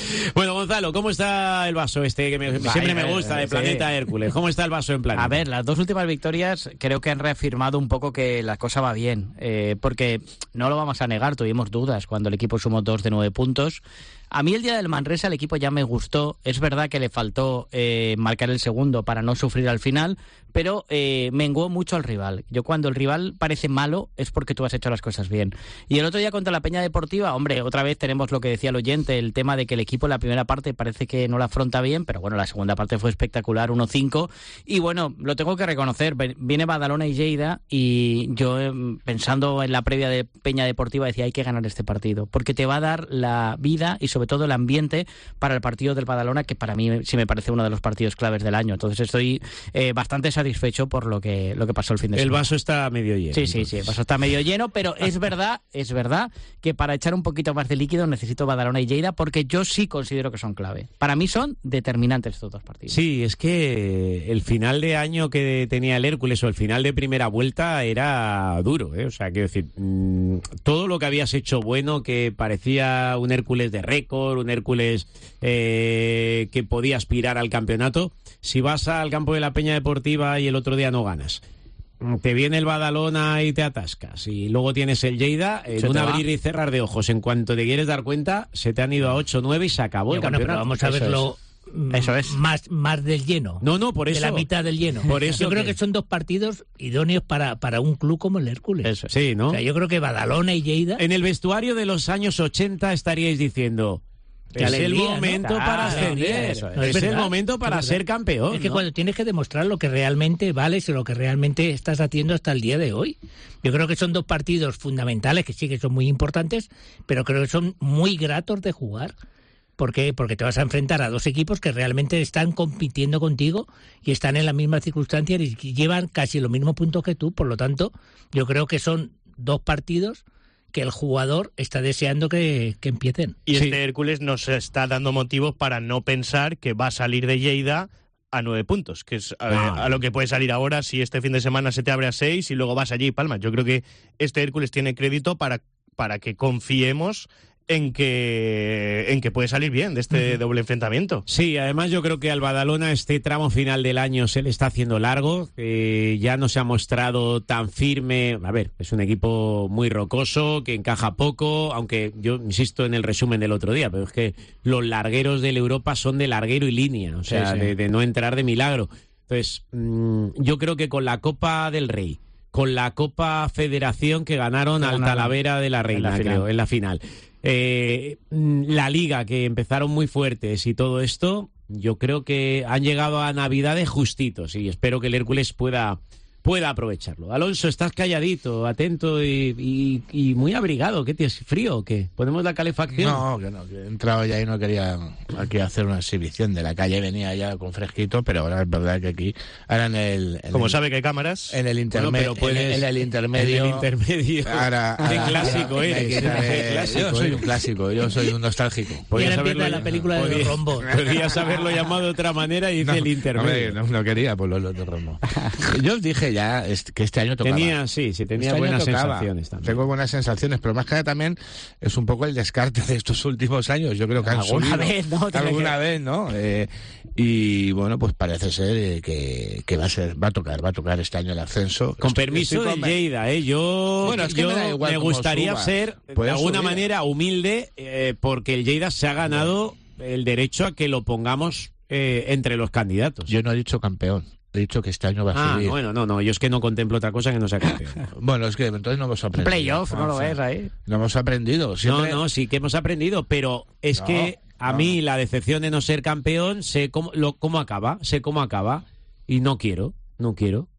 Bueno, Gonzalo, ¿cómo está el vaso este que siempre me gusta, de Planeta Hércules? ¿Cómo está el vaso en Planeta? A ver, las dos últimas victorias creo que han reafirmado un poco que la cosa va bien, porque no lo vamos a negar, tuvimos dudas cuando el equipo sumó 2 de 9 puntos. A mí el día del Manresa el equipo ya me gustó. Es verdad que le faltó marcar el segundo para no sufrir al final, pero menguó mucho al rival. Yo cuando el rival parece malo es porque tú has hecho las cosas bien. Y el otro día contra la Peña Deportiva, hombre, otra vez tenemos lo que decía el oyente, el tema de que el equipo en la primera parte parece que no la afronta bien, pero bueno, la segunda parte fue espectacular, 1-5. Y bueno, lo tengo que reconocer, viene Badalona y Lleida y yo pensando en la previa de Peña Deportiva decía hay que ganar este partido, porque te va a dar la vida y sobre todo el ambiente para el partido del Badalona, que para mí sí me parece uno de los partidos claves del año. Entonces estoy bastante satisfecho por lo que pasó el fin de semana. El vaso está medio lleno. Sí, el vaso está medio lleno, pero es verdad que para echar un poquito más de líquido necesito Badalona y Lleida, porque yo sí considero que son clave. Para mí son determinantes estos dos partidos. Sí, es que el final de año que tenía el Hércules o el final de primera vuelta era duro, ¿eh? O sea, quiero decir, todo lo que habías hecho bueno, que parecía un Hércules de récord, un Hércules que podía aspirar al campeonato, si vas al campo de la Peña Deportiva y el otro día no ganas, te viene el Badalona y te atascas, y luego tienes el Lleida, en un abrir y cerrar de ojos, en cuanto te quieres dar cuenta, se te han ido a 8-9 y se acabó el campeonato. Pero vamos a verlo. Eso es. Más del lleno. No, por eso. De la mitad del lleno. Por eso yo creo que son dos partidos idóneos para un club como el Hércules. Eso. Sí, ¿no? O sea, yo creo que Badalona y Lleida... En el vestuario de los años 80 estaríais diciendo... Es el momento para ascender. Es el momento para ser campeón. Es que cuando tienes que demostrar lo que realmente vales y lo que realmente estás haciendo hasta el día de hoy. Yo creo que son dos partidos fundamentales, que sí que son muy importantes, pero creo que son muy gratos de jugar. ¿Por qué? Porque te vas a enfrentar a dos equipos que realmente están compitiendo contigo y están en la misma circunstancia y llevan casi los mismos puntos que tú. Por lo tanto, yo creo que son dos partidos que el jugador está deseando que empiecen. Y este Hércules nos está dando motivos para no pensar que va a salir de Lleida a 9 puntos, que es a lo que puede salir ahora si este fin de semana se te abre a 6 y luego vas allí y palmas. Yo creo que este Hércules tiene crédito para que confiemos en que puede salir bien de este doble enfrentamiento. Sí, además yo creo que al Badalona este tramo final del año se le está haciendo largo, ya no se ha mostrado tan firme. A ver, es un equipo muy rocoso, que encaja poco, aunque yo insisto en el resumen del otro día, pero es que los largueros del Europa son de larguero y línea, o sea, sí. De no entrar de milagro. Entonces, yo creo que con la Copa del Rey, con la Copa Federación que ganaron al Talavera de la Reina, creo, en la final, la Liga, que empezaron muy fuertes y todo esto, yo creo que han llegado a Navidades justitos y espero que el Hércules pueda aprovecharlo. Alonso, estás calladito, atento y muy abrigado. ¿Qué tienes? ¿Frío o qué? ¿Ponemos la calefacción? No, que he entrado ya y no quería aquí hacer una exhibición. De la calle venía ya con fresquito, pero ahora es verdad que aquí, ahora como sabe que hay cámaras, en el intermedio, en el intermedio, ahora clásico eres. Yo soy un clásico, yo soy un nostálgico. Podrías haberlo la película de los rombos. Podrías haberlo llamado de otra manera y dice el intermedio. No quería por los de rombos. Yo os dije ya que este año tocaba. Tenía buenas sensaciones también. Tengo buenas sensaciones, pero más que nada también es un poco el descarte de estos últimos años. Yo creo que han subido alguna vez, ¿no? Y bueno, pues parece ser que va a tocar este año el ascenso. Con permiso de Lleida, yo me gustaría ser de alguna manera humilde, porque el Lleida se ha ganado el derecho a que lo pongamos entre los candidatos. Yo no he dicho campeón. He dicho que este año va a subir. Bueno, no, yo es que no contemplo otra cosa que no sea campeón. Bueno, es que entonces no hemos aprendido. Playoff, ¿no lo ves ahí? No hemos aprendido. Siempre... No, sí que hemos aprendido, pero es que a mí la decepción de no ser campeón, sé cómo acaba, y no quiero.